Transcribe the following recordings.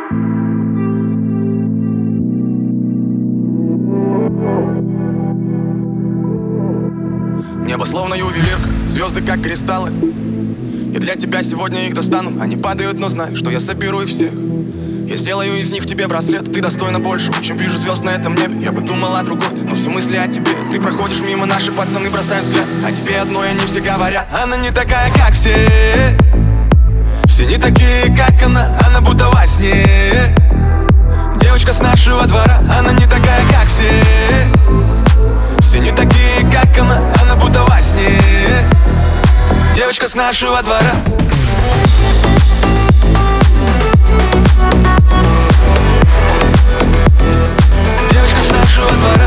Небо словно ювелирка, звезды как кристаллы. И для тебя сегодня их достану. Они падают, но знай, что я соберу их всех. Я сделаю из них тебе браслет. Ты достойна большего, чем вижу звезд на этом небе. Я бы думал о другой, но все мысли о тебе. Ты проходишь мимо, наши пацаны бросают взгляд. О тебе одно они все говорят: она не такая, как все. Все не такие, как она будто во сне. Девочка с нашего двора, она не такая, как все. Все не такие, как она будто во сне. Девочка с нашего двора. Девочка с нашего двора.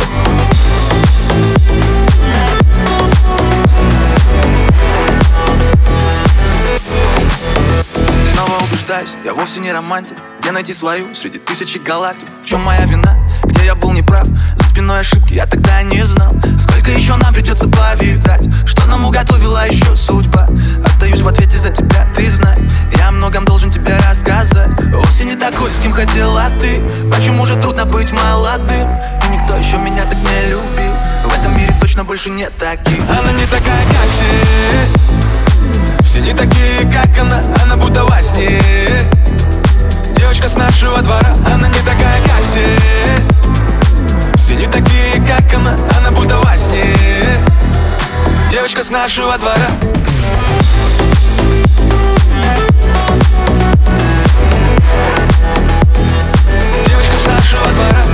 Снова убеждаюсь, я вовсе не романтик. Где найти свою среди тысячи галактик? В чем моя вина? Где я был неправ? За спиной ошибки я тогда не знал. Сколько еще нам придется повидать? Что нам уготовила еще судьба? Остаюсь в ответе за тебя, ты знай. Я о многом должен тебе рассказать. Вовсе не такой, с кем хотела ты. Почему же трудно быть молодым? И никто еще меня так не любил. В этом мире точно больше нет таких. Она не такая, как все. Все не такие, как она будто во сне. Девочка с нашего двора, она не такая, как все. Все не такие, как она будто во сне. Девочка с нашего двора. Девочка с нашего двора.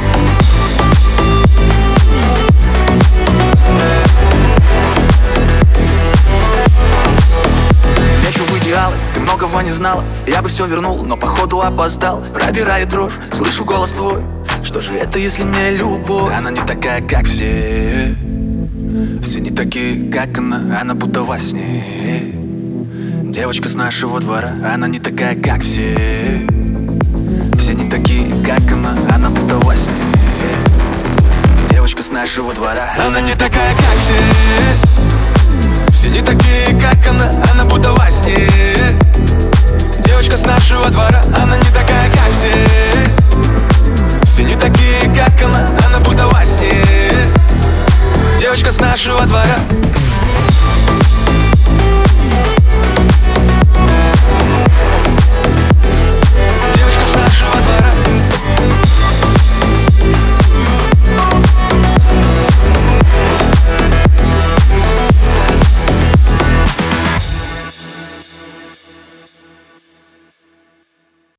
Лечу в идеалы, ты многого не знала. Я бы все вернул, но походу опоздал. Пробирает дрожь, слышу голос твой. Что же это, если не любовь? Она не такая, как все. Все не такие, как она будто во сне. Девочка с нашего двора, она не такая, как все. Все не такие, как она будто во сне. Девочка с нашего двора, она не такая, как все. Все не такие, как она будто во сне. Девочка с нашего двора.